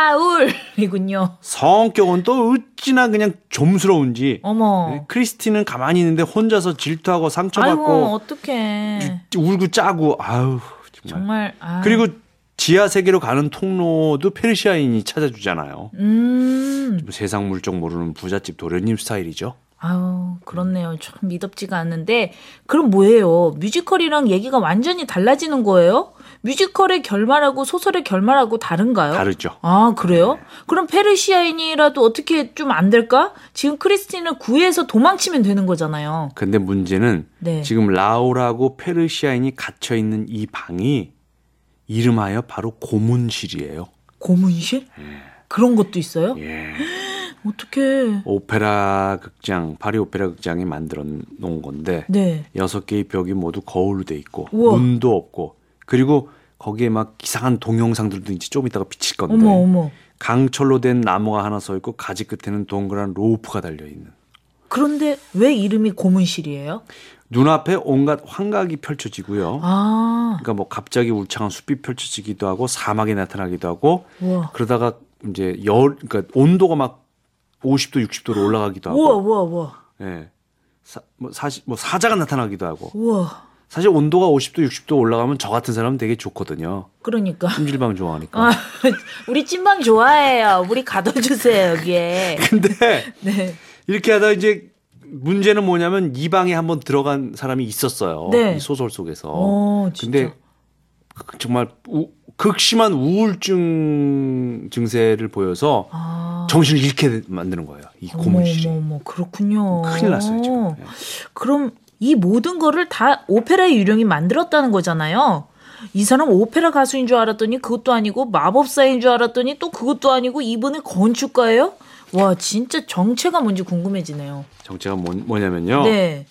S2: 라울이군요.
S1: 성격은 또 어찌나 그냥 좀스러운지.
S2: 어머.
S1: 네, 크리스틴은 가만히 있는데 혼자서 질투하고
S2: 아이고,
S1: 상처받고
S2: 어떡해.
S1: 울고 짜고 아유 정말.
S2: 정말. 아.
S1: 그리고 지하 세계로 가는 통로도 페르시아인이 찾아주잖아요.
S2: 음.
S1: 좀 세상 물정 모르는 부잣집 도련님 스타일이죠.
S2: 아유, 그렇네요. 참 믿업지가 않는데. 그럼 뭐예요? 뮤지컬이랑 얘기가 완전히 달라지는 거예요? 뮤지컬의 결말하고 소설의 결말하고 다른가요?
S1: 다르죠.
S2: 아, 그래요? 그럼 페르시아인이라도 어떻게 좀 안 될까? 지금 크리스틴을 구해서 도망치면 되는 거잖아요.
S1: 근데 문제는
S2: 네.
S1: 지금 라울하고 페르시아인이 gat혀 있는 이 방이 이름하여 바로 고문실이에요.
S2: 고문실? 그런 것도 있어요?
S1: 예.
S2: 어떡해.
S1: 오페라 극장, 파리 오페라 극장이 만들어 놓은 건데
S2: 네.
S1: 여섯 개의 벽이 모두 거울로 돼 있고
S2: 우와.
S1: 문도 없고 그리고 거기에 막 이상한 동영상들도 이제 좀 이따가 비칠 건데
S2: 어머, 어머.
S1: 강철로 된 나무가 하나 서 있고 가지 끝에는 동그란 로프가 달려 있는.
S2: 그런데 왜 이름이 고문실이에요?
S1: 눈앞에 온갖 환각이 펼쳐지고요.
S2: 아.
S1: 그러니까 뭐 갑자기 울창한 숲이 펼쳐지기도 하고 사막이 나타나기도 하고
S2: 우와.
S1: 그러다가 이제 열 그러니까 온도가 막 오십 도 육십 도로 올라가기도 하고.
S2: 우와, 우와, 우와.
S1: 예. 사, 뭐 사실 뭐 사자가 나타나기도 하고.
S2: 우와.
S1: 사실 온도가 오십 도 육십 도 올라가면 저 같은 사람은 되게 좋거든요.
S2: 그러니까.
S1: 찜질방 좋아하니까.
S2: 아, 우리 찐방 좋아해요. 우리 가둬주세요, 여기에.
S1: 근데
S2: 네.
S1: 이렇게 하다 이제 문제는 뭐냐면 이 방에 한번 들어간 사람이 있었어요.
S2: 네.
S1: 이 소설 속에서.
S2: 어, 진짜.
S1: 근데 정말 우, 극심한 우울증 증세를 보여서
S2: 아.
S1: 정신을 잃게 만드는 거예요. 이 고문실이.
S2: 어머, 어머, 그렇군요.
S1: 큰일 났어요, 지금. 네.
S2: 그럼 이 모든 거를 다 오페라의 유령이 만들었다는 거잖아요. 이 사람 오페라 가수인 줄 알았더니 그것도 아니고 마법사인 줄 알았더니 또 그것도 아니고 이분은 건축가예요? 와, 진짜 정체가 뭔지 궁금해지네요.
S1: 정체가 뭐, 뭐냐면요.
S2: 네.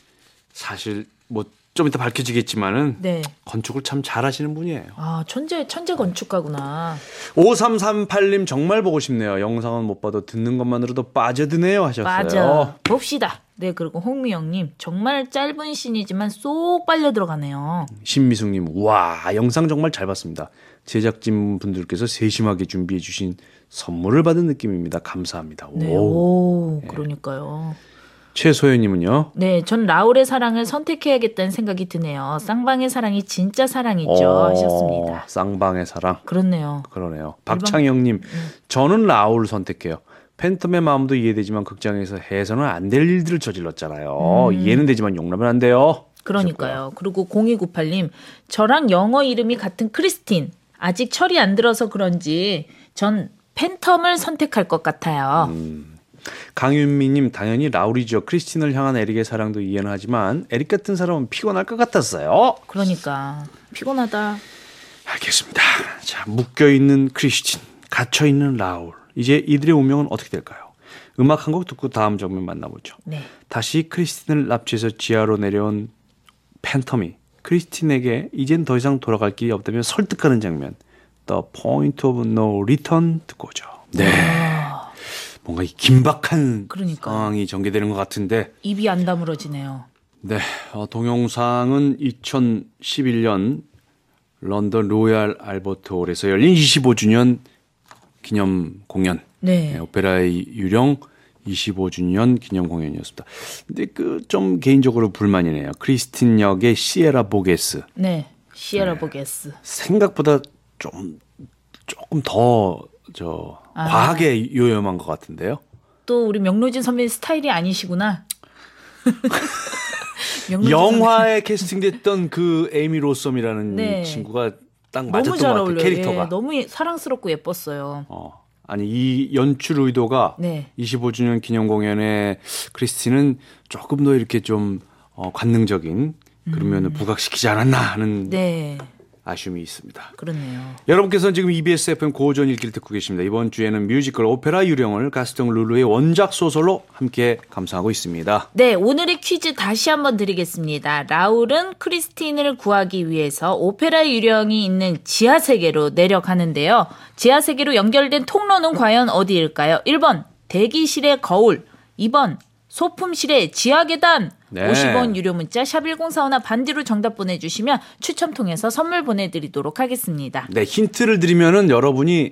S1: 사실 뭐 좀 이따 밝혀지겠지만은
S2: 네.
S1: 건축을 참 잘하시는 분이에요.
S2: 아, 천재 천재 건축가구나.
S1: 오삼삼팔 님 정말 보고 싶네요. 영상은 못 봐도 듣는 것만으로도 빠져드네요 하셨어요.
S2: 맞아. 봅시다. 네, 그리고 홍미영님 정말 짧은 씬이지만 쏙 빨려 들어가네요.
S1: 신미숙님, 와 영상 정말 잘 봤습니다. 제작진 분들께서 세심하게 준비해 주신 선물을 받은 느낌입니다. 감사합니다.
S2: 네,
S1: 오.
S2: 오, 그러니까요.
S1: 최소연님은요?
S2: 네, 전 라울의 사랑을 선택해야겠다는 생각이 드네요. 쌍방의 사랑이 진짜 사랑이죠.
S1: 어,
S2: 하셨습니다.
S1: 쌍방의 사랑.
S2: 그렇네요.
S1: 그러네요. 박창영님, 저는 라울을 선택해요. 팬텀의 마음도 이해되지만 극장에서 해서는 안 될 일들을 저질렀잖아요.
S2: 음.
S1: 이해는 되지만 용납은 안 돼요.
S2: 그러니까요.
S1: 하셨고요.
S2: 그리고 공이구팔 님, 저랑 영어 이름이 같은 크리스틴. 아직 철이 안 들어서 그런지 전 팬텀을 선택할 것 같아요.
S1: 음. 강윤미님, 당연히 라울이죠. 크리스틴을 향한 에릭의 사랑도 이해는 하지만 에릭 같은 사람은 피곤할 것 같았어요.
S2: 그러니까 피곤하다.
S1: 알겠습니다. 자, 묶여있는 크리스틴, 갇혀있는 라울. 이제 이들의 운명은 어떻게 될까요? 음악 한 곡 듣고 다음 장면 만나보죠.
S2: 네.
S1: 다시 크리스틴을 납치해서 지하로 내려온 팬텀이 크리스틴에게 이젠 더 이상 돌아갈 길이 없다며 설득하는 장면. The Point of No Return 듣고 오죠. 네.
S2: 아,
S1: 뭔가 이 긴박한
S2: 그러니까요.
S1: 상황이 전개되는 것 같은데
S2: 입이 안 다물어지네요.
S1: 네, 어, 동영상은 이천십일 년 런던 로얄 알버트 홀에서 열린 이십오 주년 기념 공연
S2: 네.
S1: 네, 오페라의 유령 이십오 주년 기념 공연이었습니다. 근데 그 좀 개인적으로 불만이네요. 크리스틴 역의 시에라 보게스.
S2: 네, 시에라 네. 보게스.
S1: 생각보다 좀 조금 더 저 아. 과하게 요염한 것 같은데요.
S2: 또 우리 명로진 선배님 스타일이 아니시구나.
S1: 영화에 캐스팅됐던 그 에이미 로썸이라는 네. 친구가 딱 맞았던 것 같아요. 캐릭터가.
S2: 예, 너무 사랑스럽고 예뻤어요.
S1: 어. 아니 이 연출 의도가
S2: 네.
S1: 이십오 주년 기념 공연에 크리스틴은 조금 더 이렇게 좀 어, 관능적인 그러면 음. 부각시키지 않았나 하는
S2: 네.
S1: 아쉬움이 있습니다.
S2: 그렇네요.
S1: 여러분께서는 지금 이비에스 에프엠 고전 읽기를 듣고 계십니다. 이번 주에는 뮤지컬 오페라 유령을 가스통 룰루의 원작 소설로 함께 감상하고 있습니다.
S2: 네, 오늘의 퀴즈 다시 한번 드리겠습니다. 라울은 크리스틴을 구하기 위해서 오페라 유령이 있는 지하세계로 내려가는데요. 지하세계로 연결된 통로는 과연 어디일까요? 일 번 대기실의 거울, 이 번 소품실의 지하계단. 네. 오십 원 유료 문자 샵 일공사오나 반디로 정답 보내주시면 추첨 통해서 선물 보내드리도록 하겠습니다.
S1: 네, 힌트를 드리면은 여러분이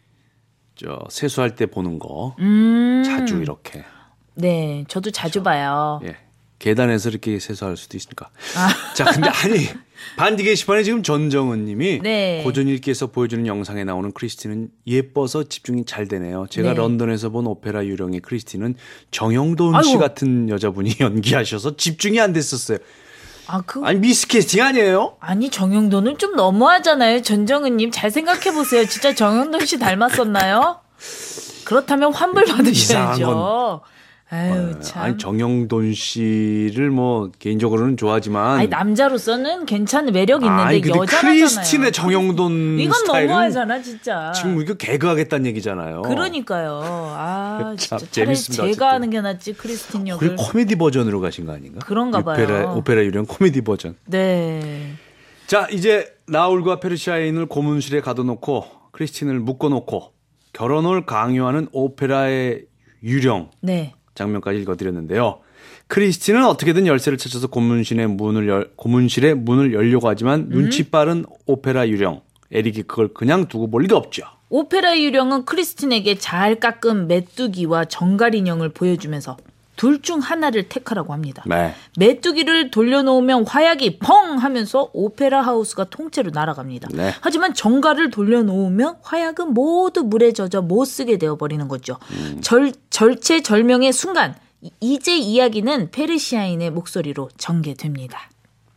S1: 저 세수할 때 보는 거 음. 자주 이렇게.
S2: 네, 저도 자주 그렇죠. 봐요.
S1: 예, 계단에서 이렇게 세수할 수도 있으니까. 아. 자, 근데 아니 반디 게시판에 지금 전정은 님이 네. 고전 읽기에서 보여주는 영상에 나오는 크리스틴은 예뻐서 집중이 잘 되네요. 제가 네. 런던에서 본 오페라 유령의 크리스틴은 정영돈 씨 아이고. 같은 여자분이 연기하셔서 집중이 안 됐었어요.
S2: 아, 그...
S1: 아니 미스캐스팅 아니에요?
S2: 아니 정영돈은 좀 너무하잖아요. 전정은 님 잘 생각해보세요. 진짜 정영돈 씨 닮았었나요? 그렇다면 환불 받으셔야죠. 아유, 참.
S1: 아니 정영돈 씨를 뭐 개인적으로는 좋아하지만
S2: 아니 남자로서는 괜찮은 매력이 있는데 아니, 여자잖아요.
S1: 크리스틴의 정영돈
S2: 이건
S1: 스타일은
S2: 너무하잖아 진짜.
S1: 지금 이거 개그하겠다는 얘기잖아요.
S2: 그러니까요. 아 진짜 차라리
S1: 재밌습니다,
S2: 제가
S1: 어쨌든.
S2: 하는 게 낫지 크리스틴 역을.
S1: 그리고 코미디 버전으로 가신 거 아닌가?
S2: 그런가 봐요.
S1: 오페라, 오페라 유령 코미디 버전.
S2: 네.
S1: 자 이제 라울과 페르시아인을 고문실에 가둬놓고 크리스틴을 묶어놓고 결혼을 강요하는 오페라의 유령.
S2: 네.
S1: 장면까지 읽어드렸는데요. 크리스틴은 어떻게든 열쇠를 찾아서 고문실의 문을 열, 고문실의 문을 열려고 하지만 음? 눈치 빠른 오페라 유령 에릭이 그걸 그냥 두고 볼 리가 없죠.
S2: 오페라 유령은 크리스틴에게 잘 깎은 메뚜기와 정갈 인형을 보여주면서 둘 중 하나를 택하라고 합니다.
S1: 네.
S2: 메뚜기를 돌려놓으면 화약이 펑 하면서 오페라 하우스가 통째로 날아갑니다.
S1: 네.
S2: 하지만 정갈을 돌려놓으면 화약은 모두 물에 젖어 못 쓰게 되어버리는 거죠. 음. 절, 절체절명의 순간 이제 이야기는 페르시아인의 목소리로 전개됩니다.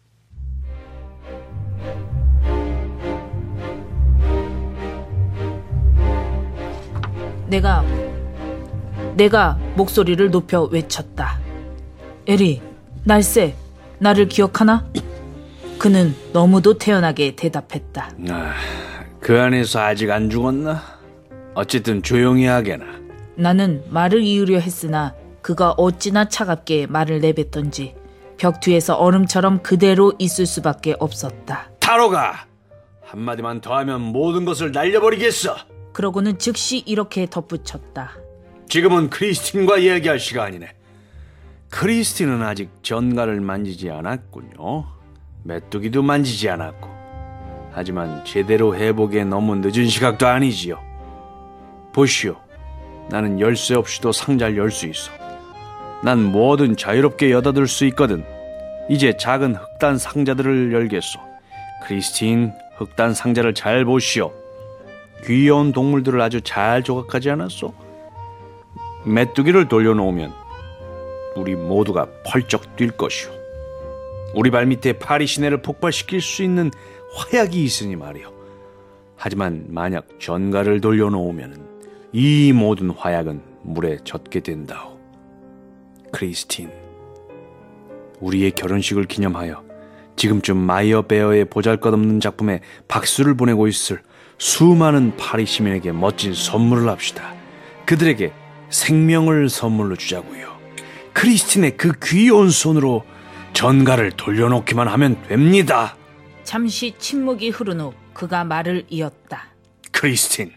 S2: 내가 내가 목소리를 높여 외쳤다. 에리, 날쌔, 나를 기억하나? 그는 너무도 태연하게 대답했다.
S1: 아, 그 안에서 아직 안 죽었나? 어쨌든 조용히 하게나.
S2: 나는 말을 이으려 했으나 그가 어찌나 차갑게 말을 내뱉던지 벽 뒤에서 얼음처럼 그대로 있을 수밖에 없었다.
S1: 타로 가! 한마디만 더 하면 모든 것을 날려버리겠어.
S2: 그러고는 즉시 이렇게 덧붙였다.
S1: 지금은 크리스틴과 이야기할 시간이네. 크리스틴은 아직 전갈을 만지지 않았군요. 메뚜기도 만지지 않았고. 하지만 제대로 해보기에 너무 늦은 시각도 아니지요. 보시오. 나는 열쇠 없이도 상자를 열 수 있어. 난 뭐든 자유롭게 여닫을 수 있거든. 이제 작은 흑단 상자들을 열겠소. 크리스틴, 흑단 상자를 잘 보시오. 귀여운 동물들을 아주 잘 조각하지 않았소? 메뚜기를 돌려놓으면 우리 모두가 펄쩍 뛸 것이오. 우리 발밑에 파리 시내를 폭발시킬 수 있는 화약이 있으니 말이오. 하지만 만약 전갈을 돌려놓으면 이 모든 화약은 물에 젖게 된다오. 크리스틴, 우리의 결혼식을 기념하여 지금쯤 마이어 베어의 보잘것없는 작품에 박수를 보내고 있을 수많은 파리 시민에게 멋진 선물을 합시다. 그들에게 생명을 선물로 주자고요. 크리스틴의 그 귀여운 손으로 전갈을 돌려놓기만 하면 됩니다.
S2: 잠시 침묵이 흐른 후 그가 말을 이었다.
S1: 크리스틴,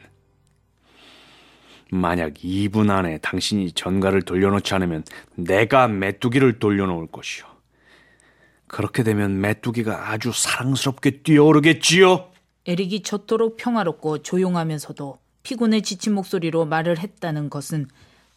S1: 만약 이 분 안에 당신이 전갈을 돌려놓지 않으면 내가 메뚜기를 돌려놓을 것이오. 그렇게 되면 메뚜기가 아주 사랑스럽게 뛰어오르겠지요.
S2: 에릭이 저토록 평화롭고 조용하면서도 피곤에 지친 목소리로 말을 했다는 것은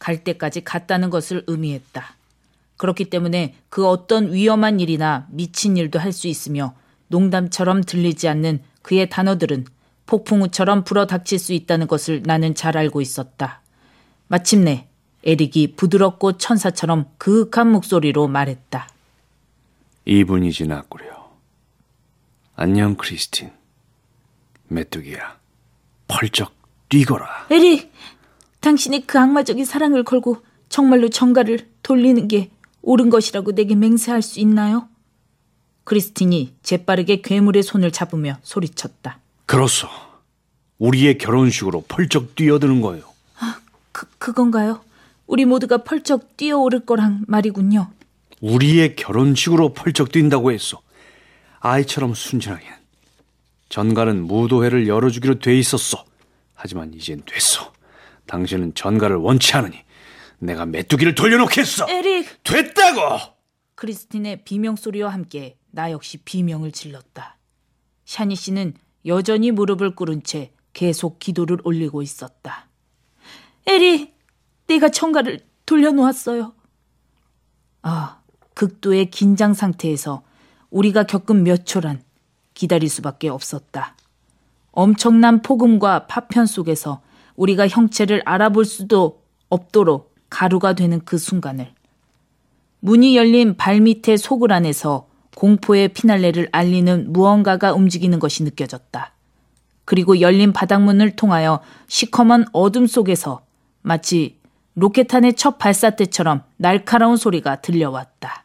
S2: 갈 때까지 갔다는 것을 의미했다. 그렇기 때문에 그 어떤 위험한 일이나 미친 일도 할 수 있으며 농담처럼 들리지 않는 그의 단어들은 폭풍우처럼 불어닥칠 수 있다는 것을 나는 잘 알고 있었다. 마침내 에릭이 부드럽고 천사처럼 그윽한 목소리로 말했다.
S1: 이 분이 지났구려. 안녕 크리스틴. 메뚜기야. 펄쩍 뛰거라.
S2: 에릭! 당신이 그 악마적인 사랑을 걸고 정말로 정가를 돌리는 게 옳은 것이라고 내게 맹세할 수 있나요? 크리스틴이 재빠르게 괴물의 손을 잡으며 소리쳤다.
S1: 그렇소. 우리의 결혼식으로 펄쩍 뛰어드는 거예요.
S2: 아, 그, 그건가요? 우리 모두가 펄쩍 뛰어오를 거란 말이군요.
S1: 우리의 결혼식으로 펄쩍 뛴다고 했소. 아이처럼 순진하게. 전가는 무도회를 열어주기로 돼 있었어. 하지만 이젠 됐어. 당신은 전가를 원치 않으니 내가 메뚜기를 돌려놓겠어.
S2: 에릭!
S1: 됐다고!
S2: 크리스틴의 비명소리와 함께 나 역시 비명을 질렀다. 샤니 씨는 여전히 무릎을 꿇은 채 계속 기도를 올리고 있었다. 에릭! 내가 전가를 돌려놓았어요. 아, 극도의 긴장 상태에서 우리가 겪은 몇 초란 기다릴 수밖에 없었다. 엄청난 폭음과 파편 속에서 우리가 형체를 알아볼 수도 없도록 가루가 되는 그 순간을 문이 열린 발밑의 소굴 안에서 공포의 피날레를 알리는 무언가가 움직이는 것이 느껴졌다. 그리고 열린 바닥문을 통하여 시커먼 어둠 속에서 마치 로켓탄의 첫 발사 때처럼 날카로운 소리가 들려왔다.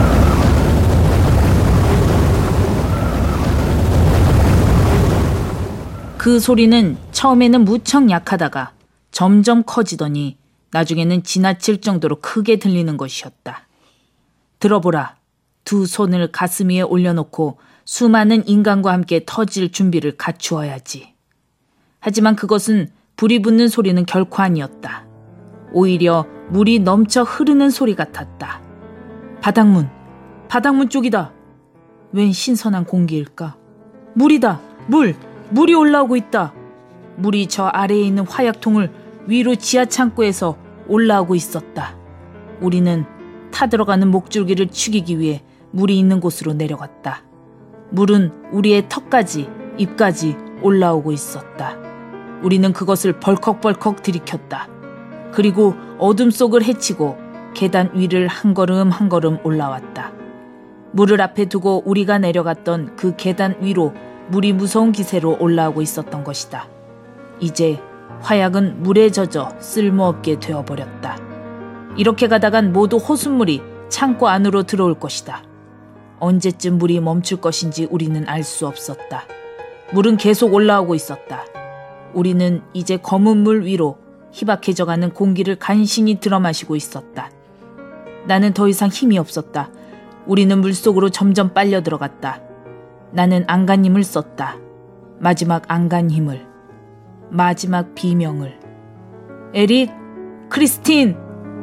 S2: 그 소리는 처음에는 무척 약하다가 점점 커지더니 나중에는 지나칠 정도로 크게 들리는 것이었다. 들어보라. 두 손을 가슴 위에 올려놓고 수많은 인간과 함께 터질 준비를 갖추어야지. 하지만 그것은 불이 붙는 소리는 결코 아니었다. 오히려 물이 넘쳐 흐르는 소리 같았다. 바닥문, 바닥문 쪽이다. 웬 신선한 공기일까? 물이다, 물, 물이 올라오고 있다. 물이 저 아래에 있는 화약통을 위로 지하 창고에서 올라오고 있었다. 우리는 타들어가는 목줄기를 죽이기 위해 물이 있는 곳으로 내려갔다. 물은 우리의 턱까지, 입까지 올라오고 있었다. 우리는 그것을 벌컥벌컥 들이켰다. 그리고 어둠 속을 헤치고 계단 위를 한 걸음 한 걸음 올라왔다. 물을 앞에 두고 우리가 내려갔던 그 계단 위로 물이 무서운 기세로 올라오고 있었던 것이다. 이제 화약은 물에 젖어 쓸모없게 되어버렸다. 이렇게 가다간 모두 호숫물이 창고 안으로 들어올 것이다. 언제쯤 물이 멈출 것인지 우리는 알 수 없었다. 물은 계속 올라오고 있었다. 우리는 이제 검은 물 위로 희박해져가는 공기를 간신히 들어마시고 있었다. 나는 더 이상 힘이 없었다. 우리는 물속으로 점점 빨려 들어갔다. 나는 안간힘을 썼다. 마지막 안간힘을. 마지막 비명을. 에릭, 크리스틴!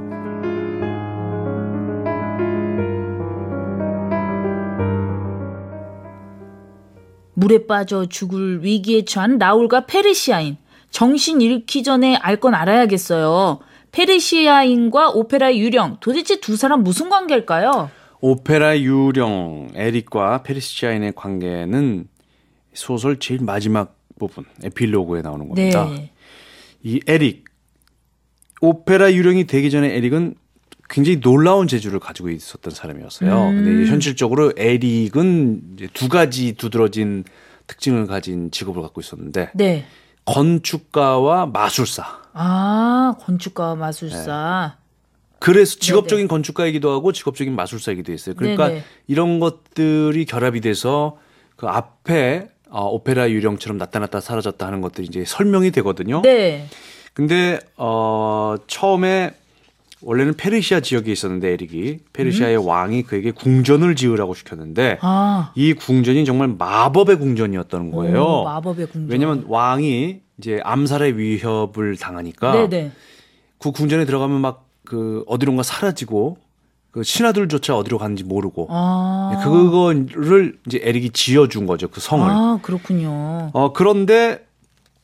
S2: 물에 빠져 죽을 위기에 처한 라울과 페르시아인. 정신 잃기 전에 알 건 알아야겠어요. 페르시아인과 오페라의 유령. 도대체 두 사람 무슨 관계일까요?
S1: 오페라 유령 에릭과 페르시아인의 관계는 소설 제일 마지막 부분 에필로그에 나오는 겁니다.
S2: 네.
S1: 이 에릭, 오페라 유령이 되기 전에 에릭은 굉장히 놀라운 재주를 가지고 있었던 사람이었어요.
S2: 음.
S1: 근데 이제 현실적으로 에릭은 이제 두 가지 두드러진 특징을 가진 직업을 갖고 있었는데
S2: 네.
S1: 건축가와 마술사.
S2: 아, 건축가와 마술사.
S1: 네. 그래서 직업적인
S2: 네네.
S1: 건축가이기도 하고 직업적인 마술사이기도 했어요. 그러니까
S2: 네네.
S1: 이런 것들이 결합이 돼서 그 앞에 어, 오페라 유령처럼 나타났다 사라졌다 하는 것들이 이제 설명이 되거든요.
S2: 네.
S1: 근데 어, 처음에 원래는 페르시아 지역에 있었는데 에릭이 페르시아의 음. 왕이 그에게 궁전을 지으라고 시켰는데
S2: 아.
S1: 이 궁전이 정말 마법의 궁전이었던 거예요.
S2: 오, 마법의 궁전.
S1: 왜냐하면 왕이 이제 암살의 위협을 당하니까
S2: 네네.
S1: 그 궁전에 들어가면 막 그 어디론가 사라지고 그 신하들조차 어디로 가는지 모르고
S2: 아.
S1: 그거를 이제 에릭이 지어준 거죠, 그 성을.
S2: 아, 그렇군요.
S1: 어 그런데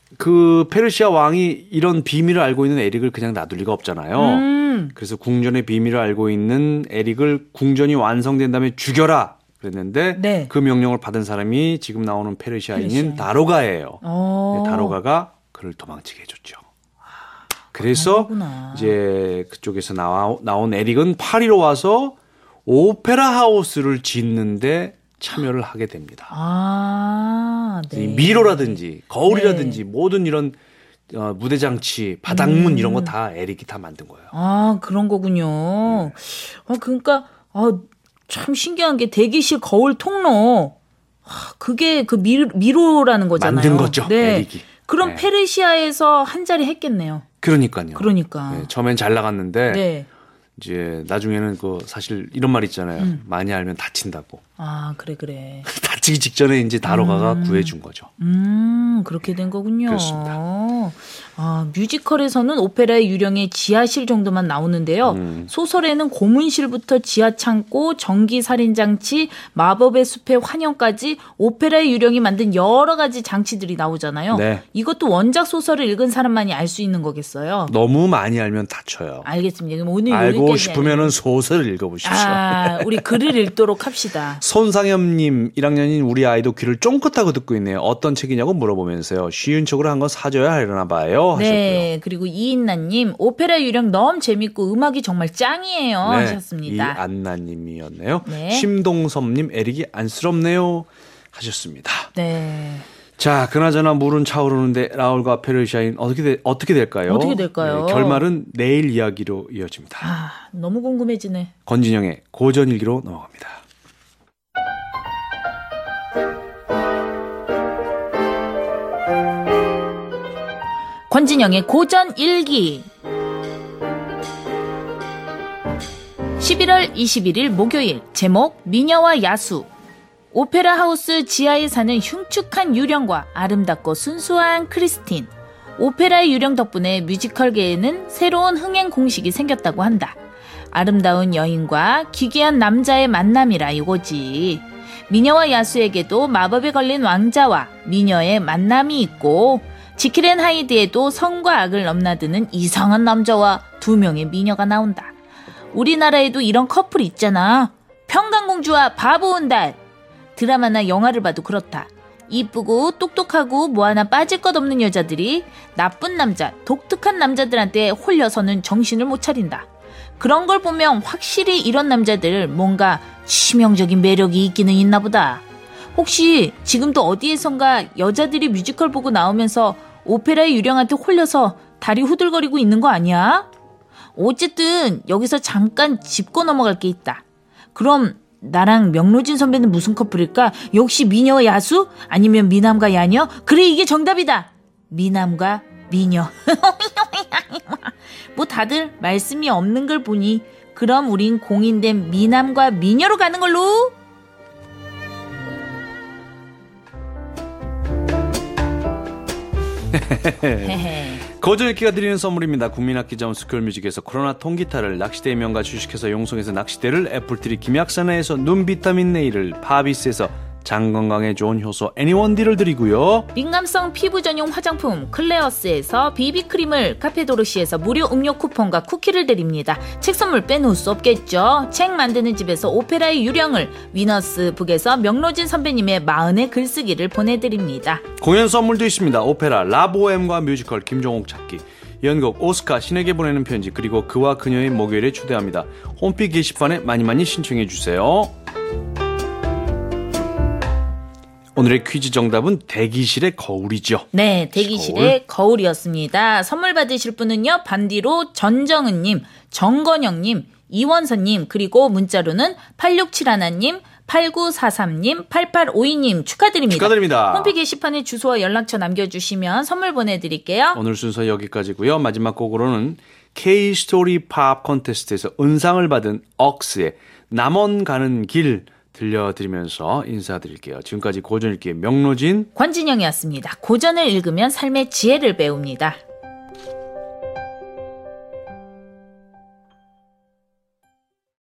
S1: 그 페르시아 왕이 이런 비밀을 알고 있는 에릭을 그냥 놔둘 리가 없잖아요.
S2: 음.
S1: 그래서 궁전의 비밀을 알고 있는 에릭을 궁전이 완성된 다음에 죽여라 그랬는데
S2: 네.
S1: 그 명령을 받은 사람이 지금 나오는 페르시아인인
S2: 페르시아인.
S1: 다로가예요.
S2: 어.
S1: 다로가가 그를 도망치게 해줬죠. 그래서
S2: 그렇구나.
S1: 이제 그쪽에서 나와, 나온 에릭은 파리로 와서 오페라 하우스를 짓는데 참여를 하게 됩니다.
S2: 아, 네.
S1: 미로라든지 거울이라든지
S2: 네.
S1: 모든 이런 어, 무대 장치, 바닥문
S2: 음.
S1: 이런 거 다 에릭이 다 만든 거예요.
S2: 아, 그런 거군요. 아, 그러니까 아, 참 신기한 게 대기실 거울 통로. 아, 그게 그 미, 미로라는 거잖아요.
S1: 만든 거죠,
S2: 네.
S1: 에릭이.
S2: 그럼
S1: 네.
S2: 페르시아에서 한 자리 했겠네요.
S1: 그러니까요.
S2: 그러니까.
S1: 네, 처음엔 잘 나갔는데
S2: 네.
S1: 이제 나중에는 그 사실 이런 말 있잖아요.
S2: 음.
S1: 많이 알면 다친다고.
S2: 아, 그래 그래.
S1: 다치기 직전에 이제 다로가가
S2: 음.
S1: 구해준 거죠.
S2: 음, 그렇게 된 거군요.
S1: 그렇습니다.
S2: 아, 뮤지컬에서는 오페라의 유령의 지하실 정도만 나오는데요.
S1: 음.
S2: 소설에는 고문실부터 지하 창고, 전기 살인 장치, 마법의 숲의 환영까지 오페라의 유령이 만든 여러 가지 장치들이 나오잖아요.
S1: 네.
S2: 이것도 원작 소설을 읽은 사람만이 알 수 있는 거겠어요.
S1: 너무 많이 알면 다쳐요.
S2: 알겠습니다. 그럼 오늘
S1: 알고
S2: 여기까지
S1: 싶으면은 소설을 읽어보십시오.
S2: 아, 우리 글을 읽도록 합시다.
S1: 손상엽님, 일 학년인 우리 아이도 귀를 쫑긋하고 듣고 있네요. 어떤 책이냐고 물어보면서요. 쉬운 척으로 한 건 사줘야 하려나 봐요. 하셨고요.
S2: 네, 그리고 이인나님 오페라 유령 너무 재밌고 음악이 정말 짱이에요
S1: 네,
S2: 하셨습니다.
S1: 이안나님이었네요.
S2: 네.
S1: 심동섭님, 에릭이 안쓰럽네요 하셨습니다.
S2: 네,
S1: 자, 그나저나 물은 차오르는데 라울과 페르시아인 어떻게 되, 어떻게 될까요?
S2: 어떻게 될까요?
S1: 네, 결말은 내일 이야기로 이어집니다.
S2: 아 너무 궁금해지네.
S1: 권진영의 고전일기로 넘어갑니다.
S2: 권진영의 고전 일기. 십일월 이십일일 목요일. 제목 미녀와 야수. 오페라 하우스 지하에 사는 흉측한 유령과 아름답고 순수한 크리스틴. 오페라의 유령 덕분에 뮤지컬계에는 새로운 흥행 공식이 생겼다고 한다. 아름다운 여인과 기괴한 남자의 만남이라 이거지. 미녀와 야수에게도 마법에 걸린 왕자와 미녀의 만남이 있고, 지킬 앤 하이드에도 성과 악을 넘나드는 이상한 남자와 두 명의 미녀가 나온다. 우리나라에도 이런 커플 있잖아. 평강공주와 바보온달. 드라마나 영화를 봐도 그렇다. 이쁘고 똑똑하고 뭐 하나 빠질 것 없는 여자들이 나쁜 남자, 독특한 남자들한테 홀려서는 정신을 못 차린다. 그런 걸 보면 확실히 이런 남자들 뭔가 치명적인 매력이 있기는 있나 보다. 혹시 지금도 어디에선가 여자들이 뮤지컬 보고 나오면서 오페라의 유령한테 홀려서 다리 후들거리고 있는 거 아니야? 어쨌든 여기서 잠깐 짚고 넘어갈 게 있다. 그럼 나랑 명로진 선배는 무슨 커플일까? 역시 미녀와 야수? 아니면 미남과 야녀? 그래, 이게 정답이다. 미남과 미녀. 뭐 다들 말씀이 없는 걸 보니 그럼 우린 공인된 미남과 미녀로 가는 걸로.
S1: 고전읽기가 드리는 선물입니다. 국민학기점 스쿨뮤직에서 코로나 통기타를, 낚시대의 명가 주식회사 용성에서 낚시대를, 애플트리 김약사나에서 눈비타민 네일을, 파비스에서 장건강에 좋은 효소 애니원디를 드리고요.
S2: 민감성 피부 전용 화장품 클레어스에서 비비크림을, 카페도르시에서 무료 음료 쿠폰과 쿠키를 드립니다. 책 선물 빼놓을 수 없겠죠. 책 만드는 집에서 오페라의 유령을, 위너스 북에서 명로진 선배님의 마흔의 글쓰기를 보내드립니다.
S1: 공연 선물도 있습니다. 오페라 라보엠과 뮤지컬 김종옥 찾기, 연극 오스카 신에게 보내는 편지, 그리고 그와 그녀의 목요일에 초대합니다. 홈페이지 게시판에 많이 많이 신청해 주세요. 오늘의 퀴즈 정답은 대기실의 거울이죠.
S2: 네, 대기실의 거울. 거울이었습니다. 선물 받으실 분은요, 반디로 전정은님, 정건영님, 이원선님, 그리고 문자로는 팔육칠일님, 팔구사삼님, 팔팔오이님 축하드립니다.
S1: 축하드립니다.
S2: 홈페이지 게시판에 주소와 연락처 남겨주시면 선물 보내드릴게요.
S1: 오늘 순서 여기까지고요. 마지막 곡으로는 K-스토리 팝 콘테스트에서 은상을 받은 억스의 남원 가는 길 들려드리면서 인사드릴게요. 지금까지 고전읽기의 명로진
S2: 권진영이었습니다. 고전을 읽으면 삶의 지혜를 배웁니다.